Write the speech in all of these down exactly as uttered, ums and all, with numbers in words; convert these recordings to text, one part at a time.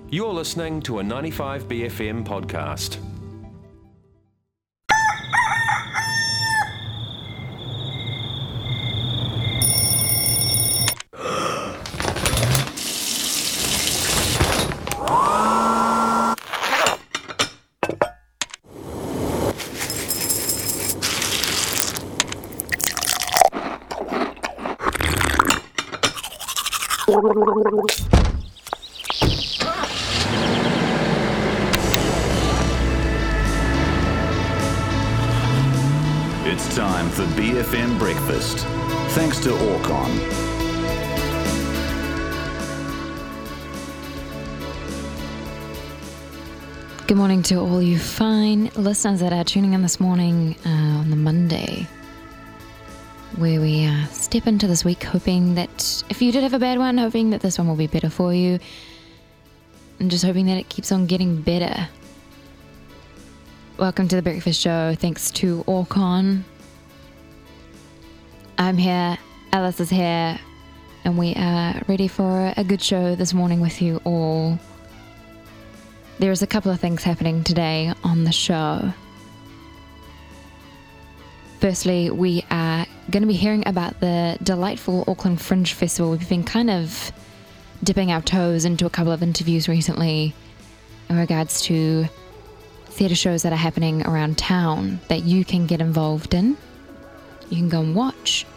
You're listening to a ninety-five B F M podcast. It's time for B F M Breakfast, thanks to Orcon. Good morning to all you fine listeners that are tuning in this morning uh, on the Monday, where we uh, step into this week hoping that if you did have a bad one, hoping that this one will be better for you, and just hoping that it keeps on getting better. Welcome to the Breakfast Show, thanks to Orcon. I'm here, Alice is here, and we are ready for a good show this morning with you all. There's a couple of things happening today on the show. Firstly, we are going to be hearing about the delightful Auckland Fringe Festival. We've been kind of dipping our toes into a couple of interviews recently in regards to theatre shows that are happening around town that you can get involved in. You can go and watch.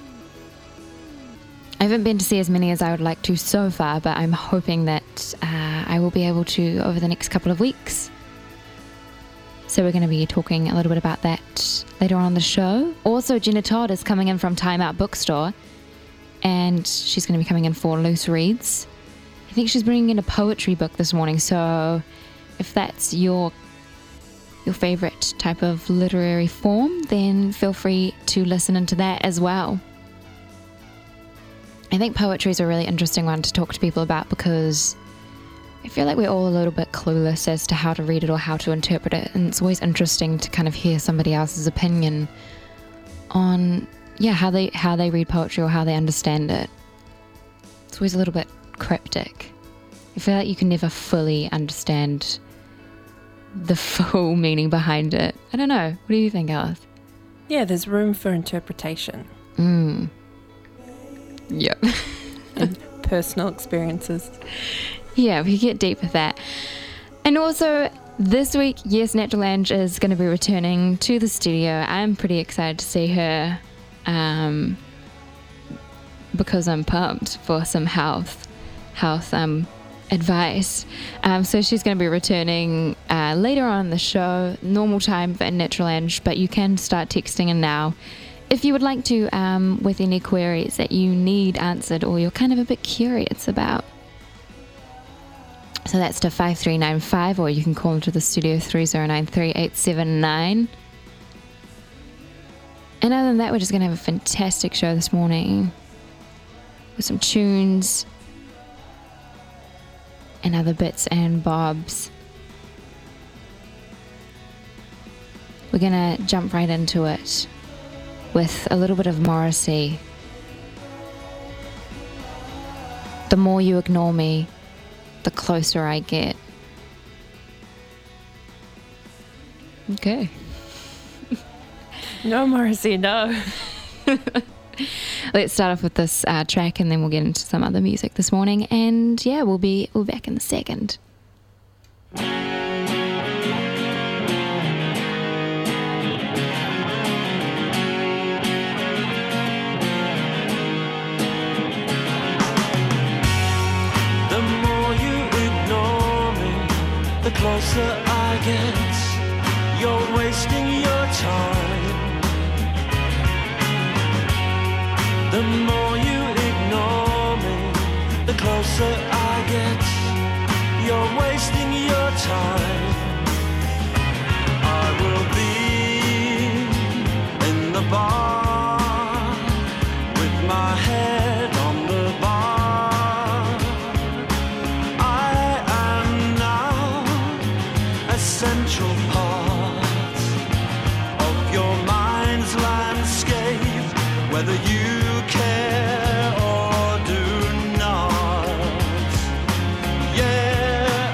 I haven't been to see as many as I would like to so far, but I'm hoping that uh, I will be able to over the next couple of weeks. So we're going to be talking a little bit about that later on in the show. Also, Jenna Todd is coming in from Time Out Bookstore, and she's going to be coming in for loose reads. I think she's bringing in a poetry book this morning, so if that's your your favourite type of literary form, then feel free to listen into that as well. I think poetry is a really interesting one to talk to people about because I feel like we're all a little bit clueless as to how to read it or how to interpret it, and it's always interesting to kind of hear somebody else's opinion on yeah how they how they read poetry or how they understand it. It's always a little bit cryptic. I feel like you can never fully understand the full meaning behind it. I don't know. What do you think, Alice? Yeah, there's room for interpretation. Mm. Yep. And personal experiences. Yeah, we get deep with that. And also, this week, yes, Natural Ange is going to be returning to the studio. I'm pretty excited to see her um, because I'm pumped for some health, health um, advice. Um, so she's going to be returning uh, later on in the show, normal time for Natural Ange, but you can start texting in now if you would like to um, with any queries that you need answered or you're kind of a bit curious about. So that's to five three nine five, or you can call into the studio three oh nine three eight seven nine. And other than that, we're just going to have a fantastic show this morning with some tunes and other bits and bobs. We're going to jump right into it with a little bit of Morrissey. The more you ignore me, the closer I get. Okay. No, Morrissey, no. Let's start off with this uh, track, and then we'll get into some other music this morning. And yeah, we'll be we'll be back in a second. The closer I get, you're wasting your time. The more you ignore me, the closer I get, you're wasting your time. I will be in the bar with my head on the bar. Central part of your mind's landscape, whether you care or do not. Yeah,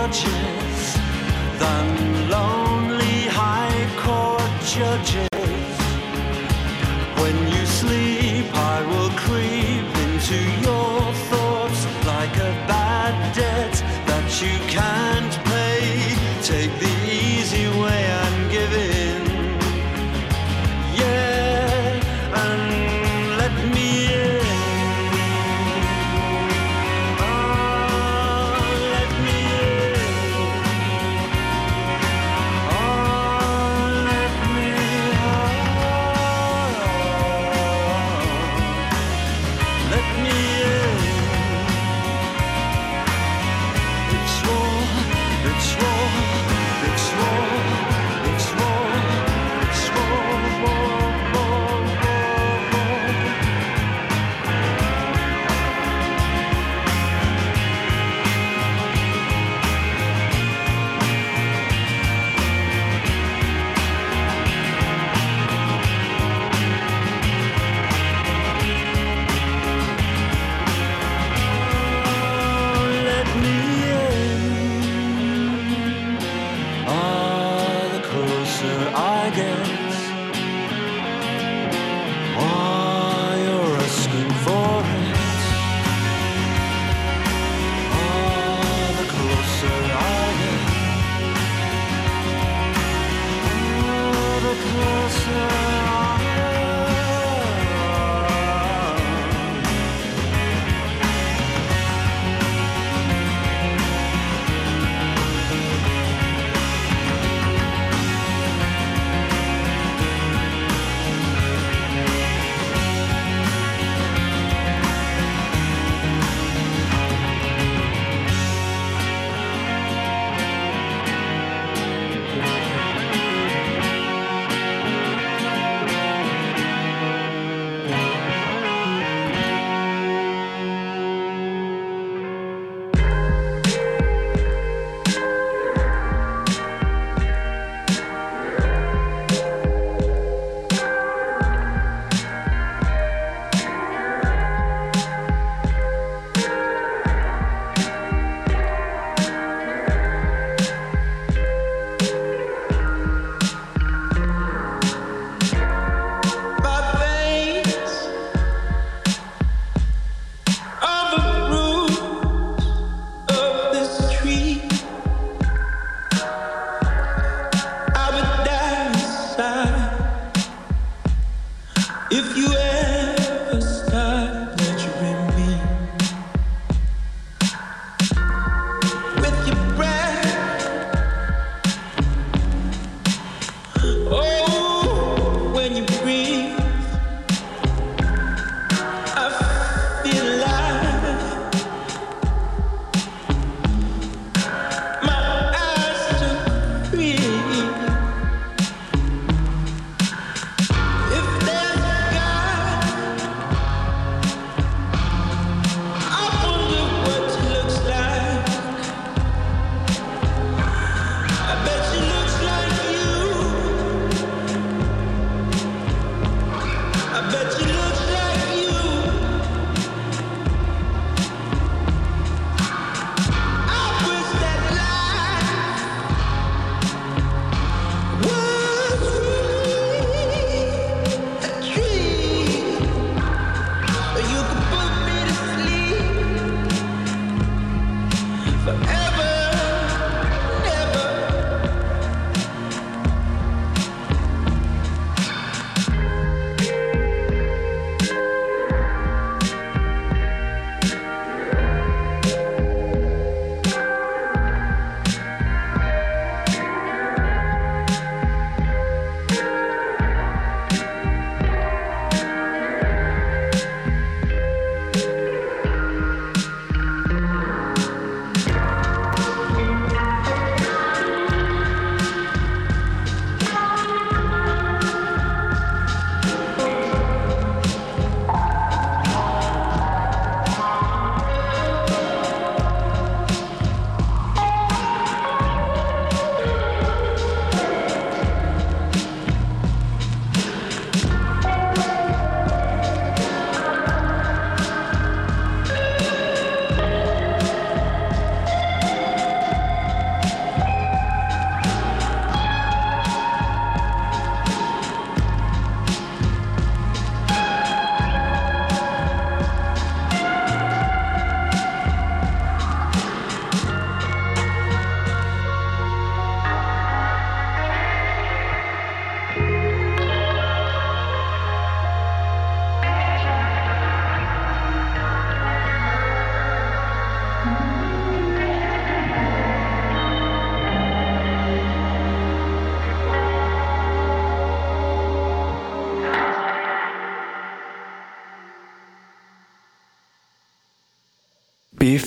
grudges than lonely high court judges. When you sleep, I will creep into your thoughts like a bad debt that you can't pay. Take the easy way and give in. Yeah, and let me in. Oh, let me in.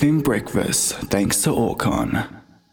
F M Breakfast, thanks to Orcon.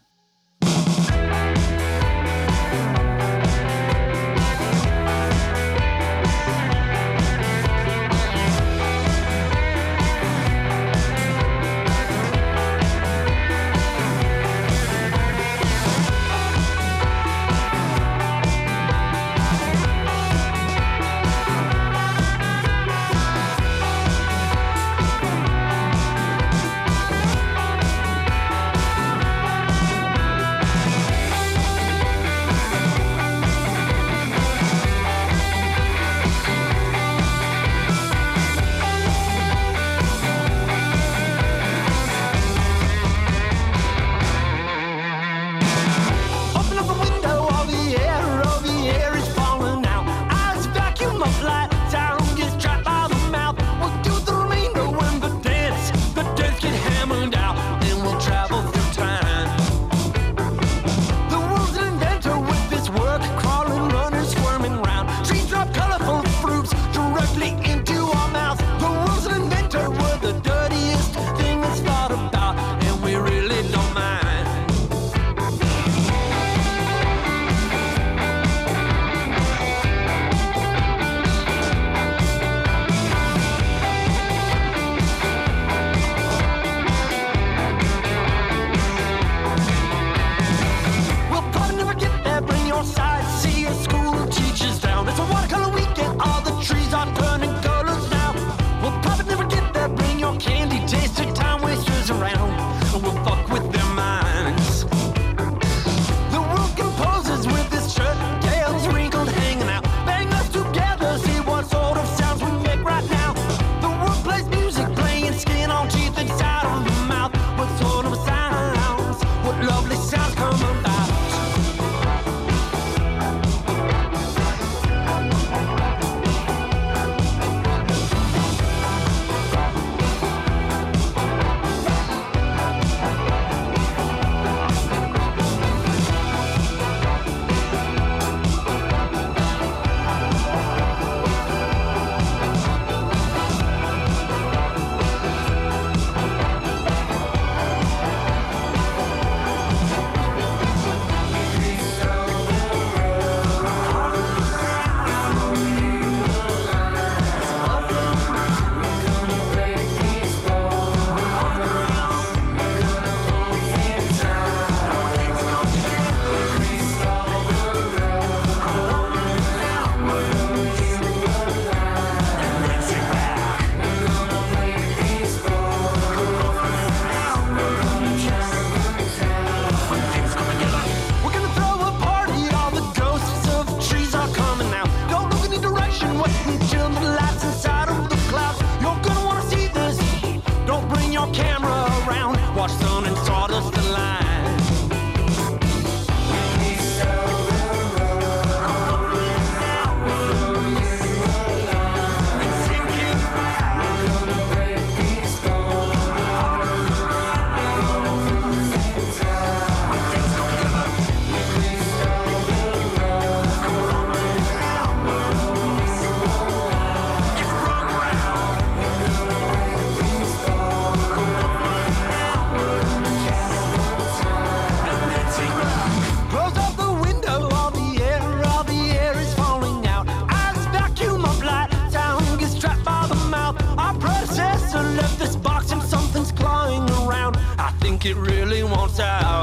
It really wants out.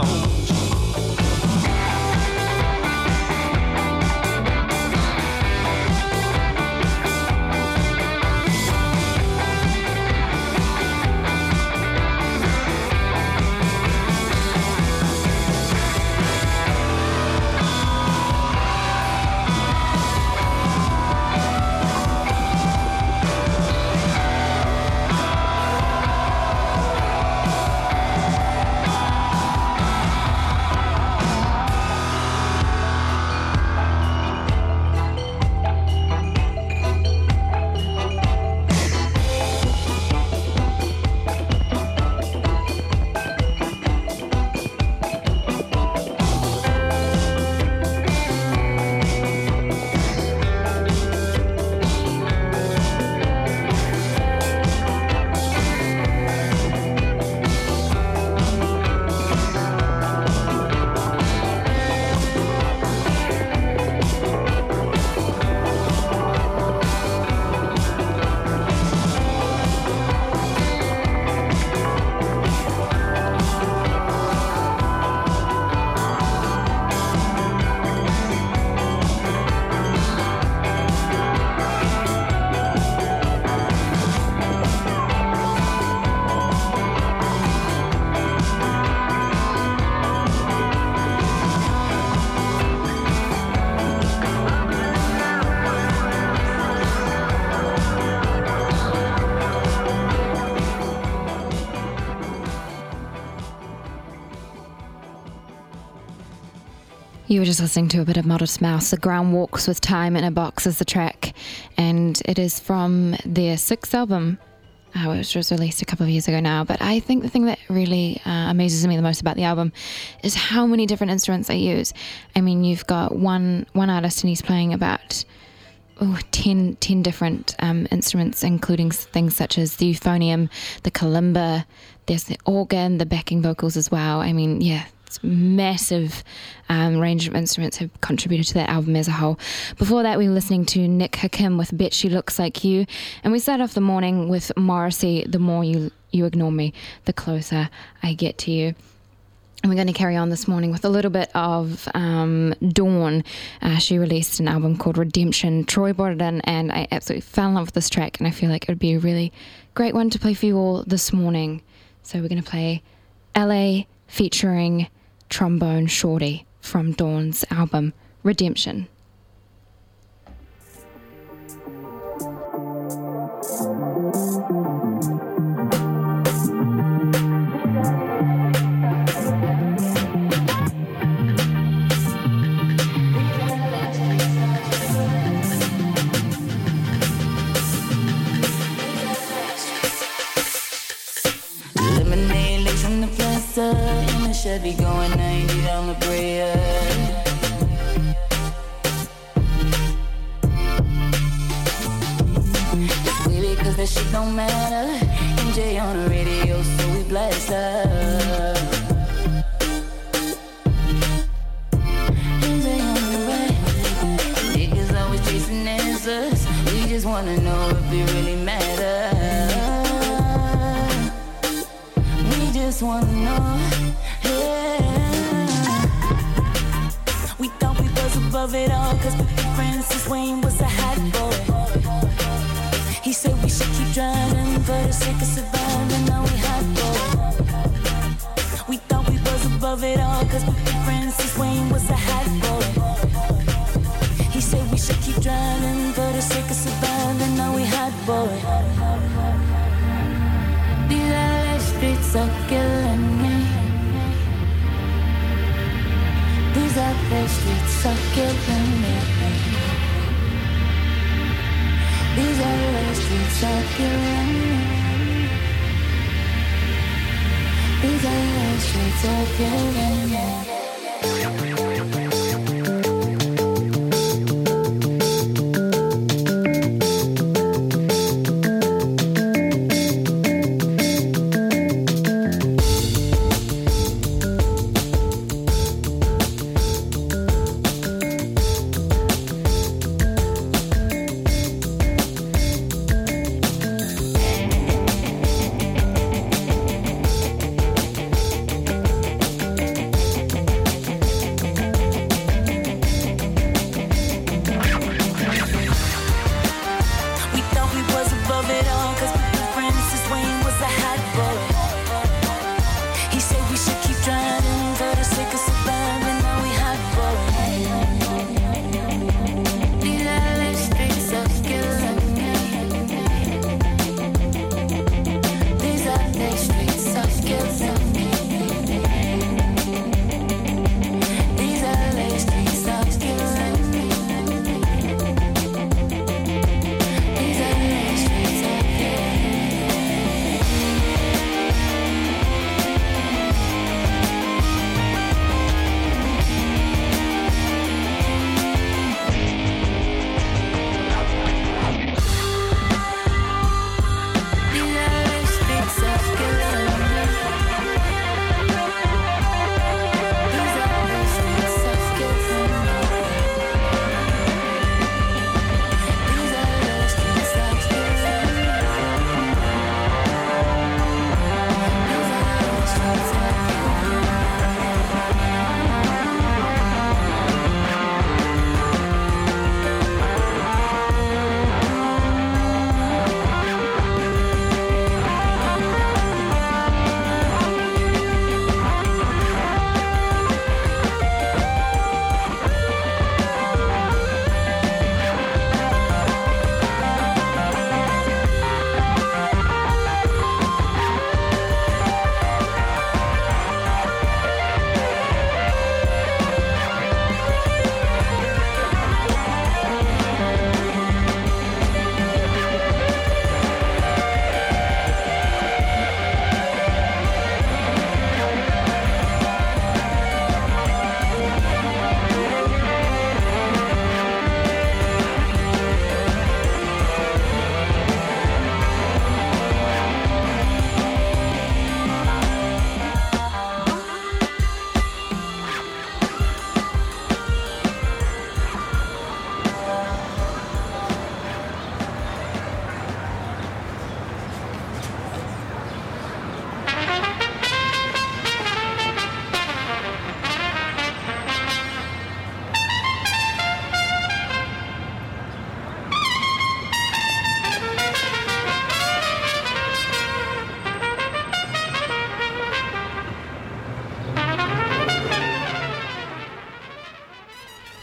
You were just listening to a bit of Modest Mouse. The Ground Walks with Time in a Box is the track, and it is from their sixth album, uh, which was released a couple of years ago now. But I think the thing that really uh, amazes me the most about the album is how many different instruments they use. I mean, you've got one one artist and he's playing about oh, ten, ten different um, instruments, including things such as the euphonium, the kalimba, there's the organ, the backing vocals as well. I mean, yeah, it's massive um, range of instruments have contributed to that album as a whole. Before that, we were listening to Nick Hakim with Bet She Looks Like You, and we started off the morning with Morrissey, The More You, you Ignore Me, The Closer I Get to You. And we're going to carry on this morning with a little bit of um, Dawn. Uh, she released an album called Redemption. Troy brought it in, and I absolutely fell in love with this track, and I feel like it would be a really great one to play for you all this morning. So we're going to play L A featuring Trombone Shorty from Dawn's album Redemption. Chevy going ninety down La Brea. It's weird because that shit don't matter. M J on the radio, so we blast up. M J on the radio. Niggas always chasing answers. We just wanna know if it really matters. We just wanna know. Above it all, cause Francis Wayne was a hot boy. He said we should keep driving for the sake of surviving. Now we hot boy. We thought we was above it all, cause Francis Wayne was a hot boy. He said we should keep driving for the sake of surviving. Now we hot boy. These L A streets are killing me. These L A streets are killing me. These L A streets are killing me. These L A streets are killing me.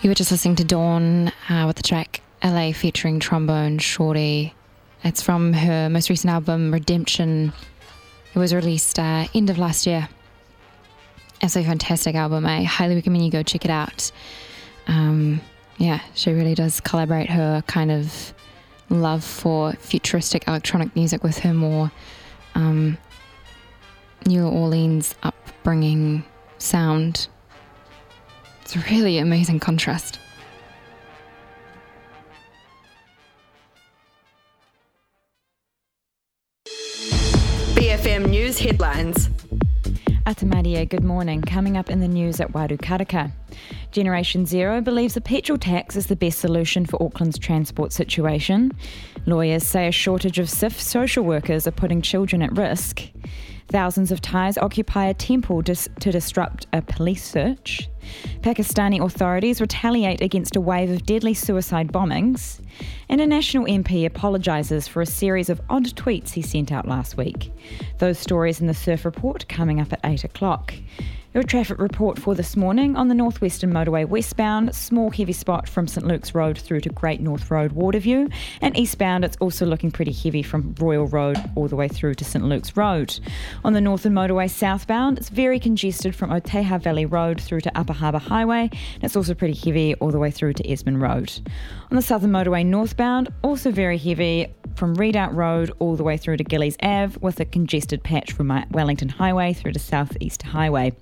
You were just listening to Dawn uh, with the track L A featuring Trombone Shorty. It's from her most recent album, Redemption. It was released uh, end of last year. It's a fantastic album. I highly recommend you go check it out. Um, yeah, she really does collaborate her kind of love for futuristic electronic music with her more um, New Orleans upbringing sound. It's a really amazing contrast. B F M News headlines. Atamaria, good morning. Coming up in the news at Warukaraka. Generation Zero believes a petrol tax is the best solution for Auckland's transport situation. Lawyers say a shortage of S I F social workers are putting children at risk. Thousands of Thais occupy a temple dis- to disrupt a police search. Pakistani authorities retaliate against a wave of deadly suicide bombings. And a National M P apologises for a series of odd tweets he sent out last week. Those stories in the Surf Report coming up at eight o'clock. Your traffic report for this morning on the North Western Motorway westbound, small heavy spot from St Luke's Road through to Great North Road Waterview, and eastbound it's also looking pretty heavy from Royal Road all the way through to St Luke's Road. On the Northern Motorway southbound, it's very congested from Oteha Valley Road through to Upper Harbour Highway, and it's also pretty heavy all the way through to Esmond Road. On the Southern Motorway northbound, also very heavy from Redoubt Road all the way through to Gillies Ave, with a congested patch from Wellington Highway through to South East Highway.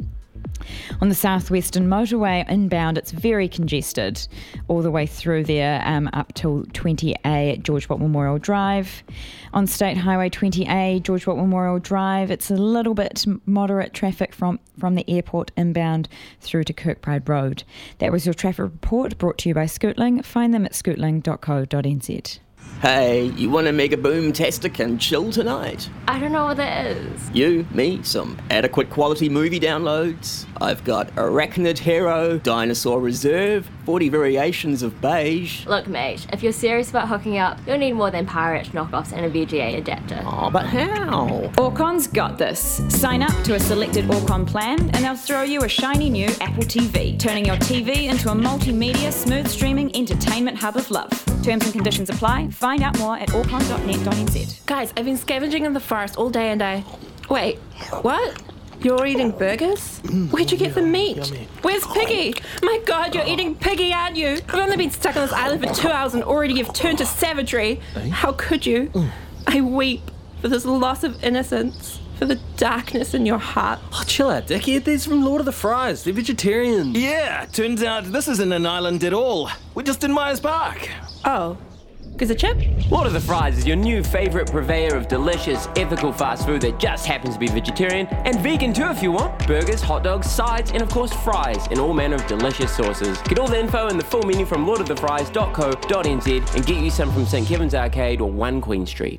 On the southwestern motorway inbound, it's very congested all the way through there um, up till twenty A at George Watt Memorial Drive. On State Highway twenty A, George Watt Memorial Drive, it's a little bit moderate traffic from, from the airport inbound through to Kirkbride Road. That was your traffic report brought to you by Scootling. Find them at scootling dot co dot n z. Hey, you want to make a boom-tastic and chill tonight? I don't know what that is. You, me, some adequate quality movie downloads. I've got Arachnid Hero, Dinosaur Reserve, forty Variations of Beige. Look, mate, if you're serious about hooking up, you'll need more than pirate knockoffs and a V G A adapter. Oh, but how? Orcon's got this. Sign up to a selected Orcon plan and they'll throw you a shiny new Apple T V, turning your T V into a multimedia, smooth streaming entertainment hub of love. Terms and conditions apply. Find out more at orcon dot net dot n z. Guys, I've been scavenging in the forest all day and I... Wait, what? You're eating burgers? Where'd you get the meat? Yummy. Where's Piggy? My God, you're eating Piggy, aren't you? I've only been stuck on this island for two hours and already you've turned to savagery. How could you? I weep for this loss of innocence, for the darkness in your heart. Oh, chill out, dickhead. These from Lord of the Fries. They're vegetarians. Yeah, turns out this isn't an island at all. We're just in Myers Park. Oh. Is it Chip? Lord of the Fries is your new favourite purveyor of delicious, ethical fast food that just happens to be vegetarian and vegan too if you want. Burgers, hot dogs, sides, and of course fries in all manner of delicious sauces. Get all the info and the full menu from lord of the fries dot co dot n z and get you some from St Kevin's Arcade or one Queen Street.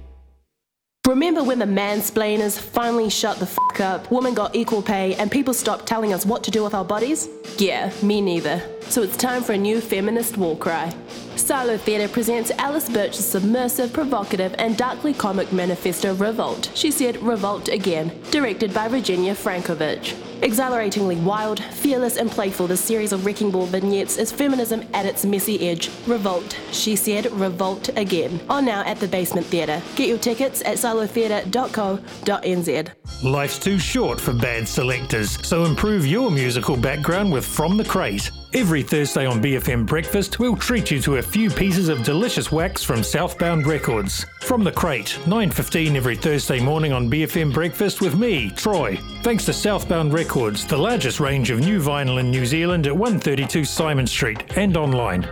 Remember when the mansplainers finally shut the fuck up, women got equal pay, and people stopped telling us what to do with our bodies? Yeah, me neither. So it's time for a new feminist war cry. Silo Theatre presents Alice Birch's submersive, provocative, and darkly comic manifesto Revolt. She said Revolt Again, directed by Virginia Frankovich. Exhilaratingly wild, fearless, and playful, this series of Wrecking Ball vignettes is feminism at its messy edge. Revolt, she said, Revolt Again. On now at the Basement Theatre. Get your tickets at silo theatre dot co dot n z. Life's too short for bad selectors, so improve your musical background with From the Crate. Every Thursday on B F M Breakfast, we'll treat you to a few pieces of delicious wax from Southbound Records. From the Crate, nine fifteen every Thursday morning on B F M Breakfast with me, Troy. Thanks to Southbound Records, the largest range of new vinyl in New Zealand at one thirty-two Simon Street and online.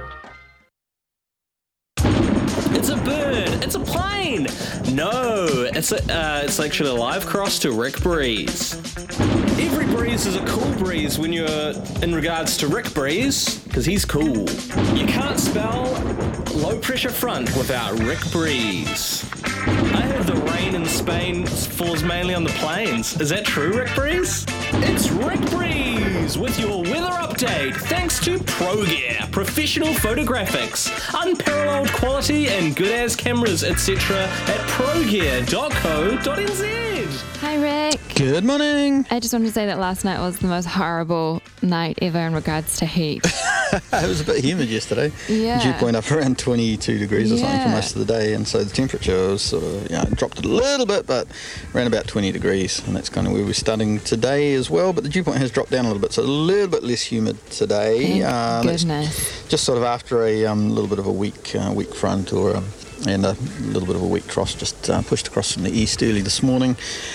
It's a bird. It's a plane. No, it's a, uh, it's actually a live cross to Rick Breeze. Every breeze is a cool breeze when you're in regards to Rick Breeze, because he's cool. You can't spell low pressure front without Rick Breeze. I heard the rain in Spain falls mainly on the plains. Is that true, Rick Breeze? It's Rick Breeze with your weather update, thanks to ProGear, professional photographics, unparalleled quality and good as cameras, et cetera at pro gear dot co dot n z. Hi, Rick. Good morning. I just wanted to say that last night was the most horrible night ever in regards to heat. It was a bit humid yesterday. Yeah. Dew point up around twenty-two degrees or something for Yeah. most of the day, and so the temperature was sort of, you know, dropped a little bit, but around about twenty degrees, and that's kind of where we're starting today as well. But the dew point has dropped down a little bit, so a little bit less humid today. Thank Um, it's goodness. just sort of after a um, little bit of a weak, uh, weak front, or um, and a little bit of a weak cross, just uh, pushed across from the east early this morning.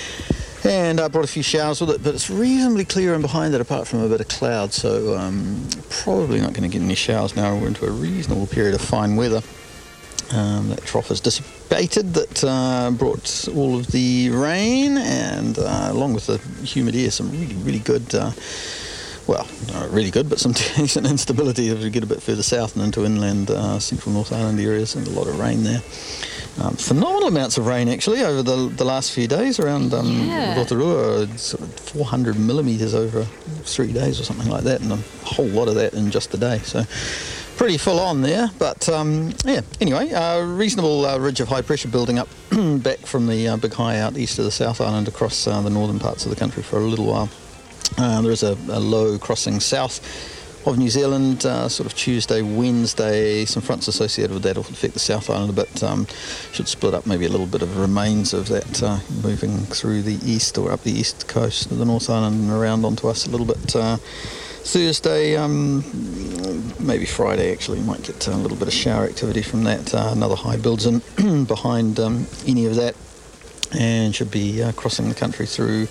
And I brought a few showers with it, but it's reasonably clear in behind it, apart from a bit of cloud, so um, probably not going to get any showers now. We're into a reasonable period of fine weather. Um, that trough has dissipated, that uh, brought all of the rain, and uh, along with the humid air, some really, really good, uh, well, not really good, but some decent instability as we get a bit further south and into inland uh, central North Island areas, and a lot of rain there. Um, phenomenal amounts of rain actually over the the last few days around um, Yeah. Rotorua, sort of four hundred millimetres over three days or something like that, and a whole lot of that in just a day. So pretty full on there. But um, yeah, anyway, a uh, reasonable uh, ridge of high pressure building up back from the uh, big high out east of the South Island across uh, the northern parts of the country for a little while. Uh, there is a, a low crossing south of New Zealand, uh, sort of Tuesday, Wednesday. Some fronts associated with that will affect the South Island a bit. Um, should split up maybe a little bit of remains of that uh, moving through the east or up the east coast of the North Island and around onto us a little bit. Uh, Thursday, um, maybe Friday actually, might get a little bit of shower activity from that. Uh, another high builds in behind um, any of that, and should be uh, crossing the country through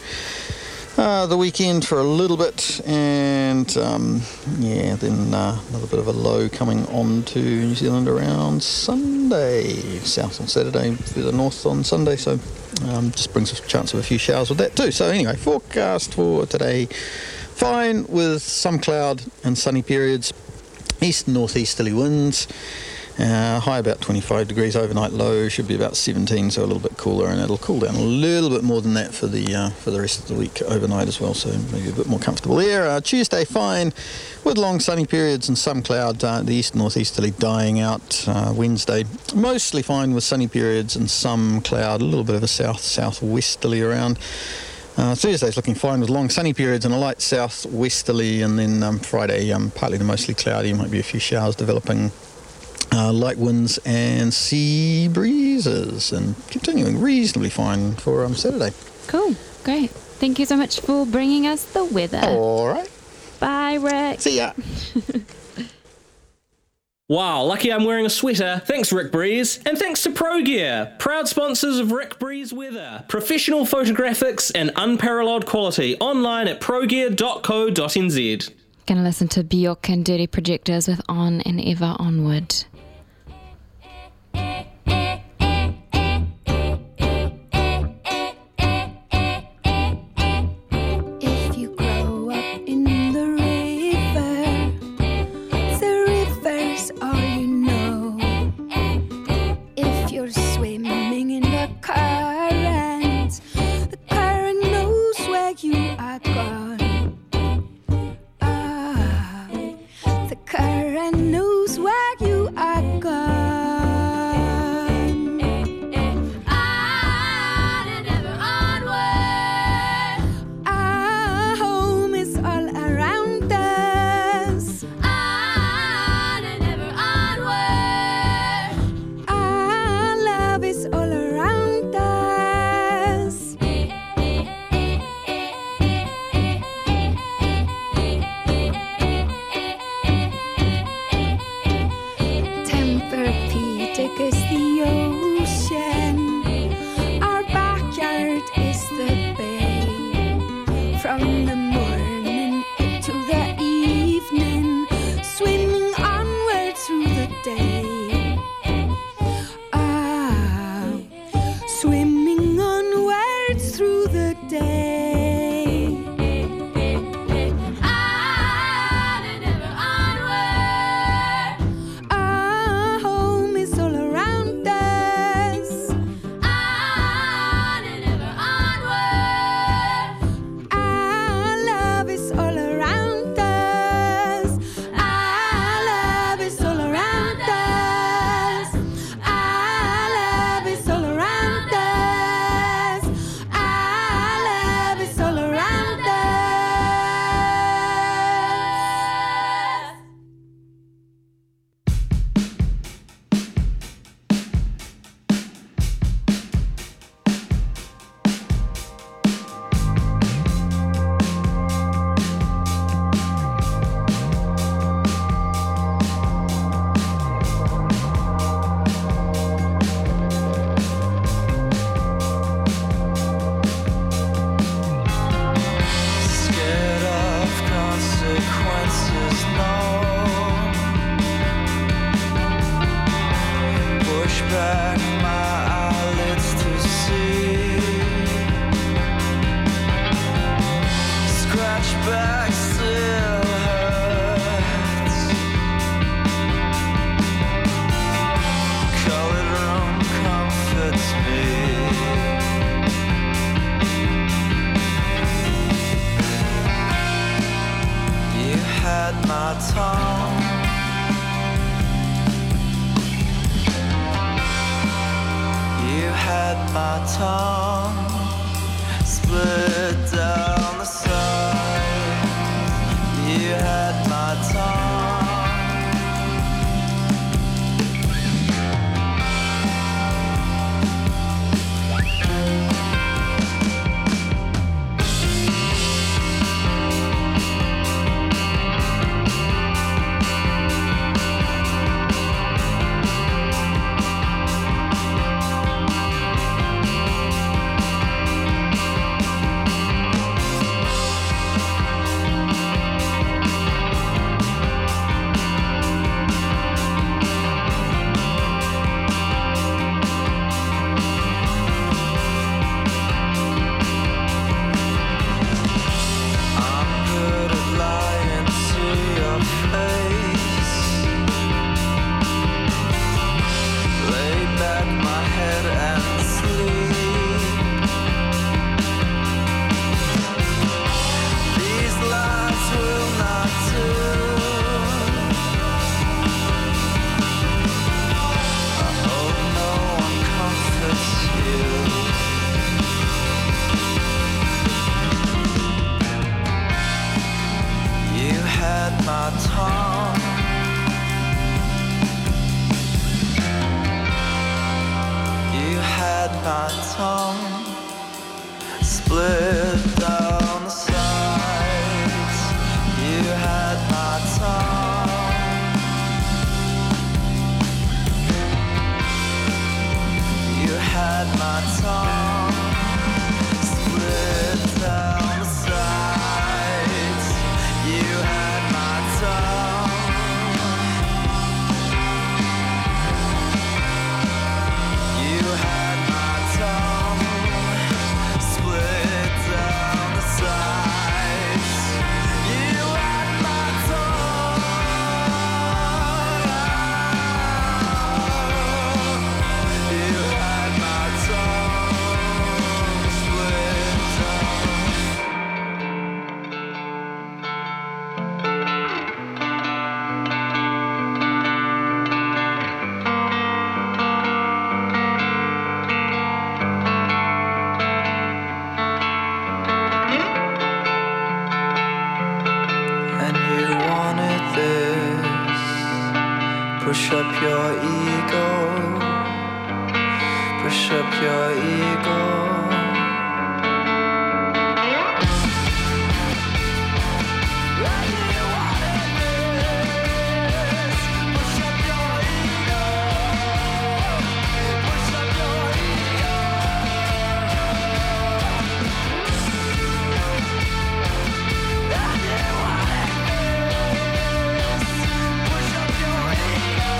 Uh, the weekend for a little bit, and um, yeah, then uh, another bit of a low coming on to New Zealand around Sunday, south on Saturday, further north on Sunday, so um, just brings us a chance of a few showers with that too. So anyway, forecast for today, fine with some cloud and sunny periods, east and northeasterly winds. Uh, high about twenty-five degrees, overnight low should be about seventeen, so a little bit cooler, and it'll cool down a little bit more than that for the uh, for the rest of the week overnight as well, so maybe a bit more comfortable there. Uh, Tuesday fine with long sunny periods and some cloud, uh, the east northeasterly dying out. Uh, Wednesday mostly fine with sunny periods and some cloud, a little bit of a south southwesterly around. Uh, Thursday's looking fine with long sunny periods and a light southwesterly, and then um, Friday um, partly to mostly cloudy, might be a few showers developing. Uh, light winds and sea breezes, and continuing reasonably fine for um, Saturday. Cool, great. Thank you so much for bringing us the weather. All right. Bye, Rick. See ya. Wow, lucky I'm wearing a sweater. Thanks, Rick Breeze. And thanks to Pro Gear, proud sponsors of Rick Breeze Weather. Professional photographics and unparalleled quality. Online at pro gear dot co dot n z. Gonna listen to Bjork and Dirty Projectors with On and Ever Onward. If you grow up in the river, the river's all you know. If you're swimming in the current, the current knows where you are gone. Ah, the current knows where you are gone. On and ever onward. Our home is all around us. On and ever onward. Our love is all around us. Tempur-Pedic is the ocean. Our backyard is the bay. From the morning to the evening, swimming onward through the day. Ah, swimming onward through the day. On and ever onward. Our home is all around us. had my tongue split down the side. You had my tongue. Push up your ego, push up your ego.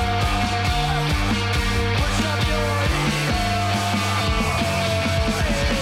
Yeah.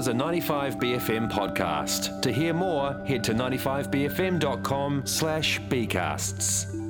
was a ninety-five B F M podcast. To hear more, head to ninety-five b f m dot com slash bcasts.